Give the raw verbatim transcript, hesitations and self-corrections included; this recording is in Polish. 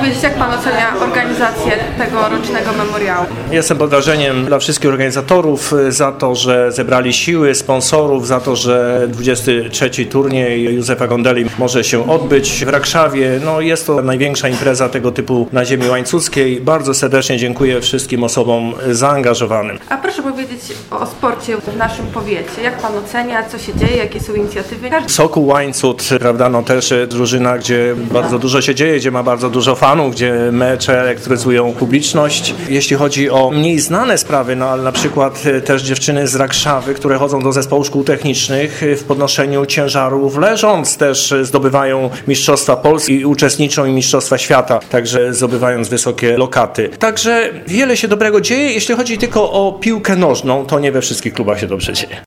powiedzieć, jak Pan ocenia organizację tego rocznego memoriału? Jestem pod wrażeniem dla wszystkich organizatorów za to, że zebrali siły, sponsorów, za to, że dwudziesty trzeci turniej Józefa Gondeli może się odbyć w Rakszawie. No, jest to największa impreza tego typu na ziemi łańcuckiej. Bardzo serdecznie dziękuję wszystkim osobom zaangażowanym. A proszę powiedzieć o sporcie w naszym powiecie. Jak Pan ocenia, co się dzieje, jakie są inicjatywy? Sokół Łańcut, prawda, no też drużyna, gdzie bardzo dużo się dzieje, gdzie ma bardzo dużo fanów, gdzie mecze elektryzują publiczność. Jeśli chodzi o mniej znane sprawy, no ale na przykład też dziewczyny z Rakszawy, które chodzą do zespołu szkół technicznych w podnoszeniu ciężarów leżąc, też zdobywają Mistrzostwa Polski i uczestniczą i Mistrzostwa Świata, także zdobywając wysokie lokaty. Także wiele się dobrego dzieje. Jeśli chodzi tylko o piłkę nożną, to nie we wszystkich klubach się dobrze dzieje.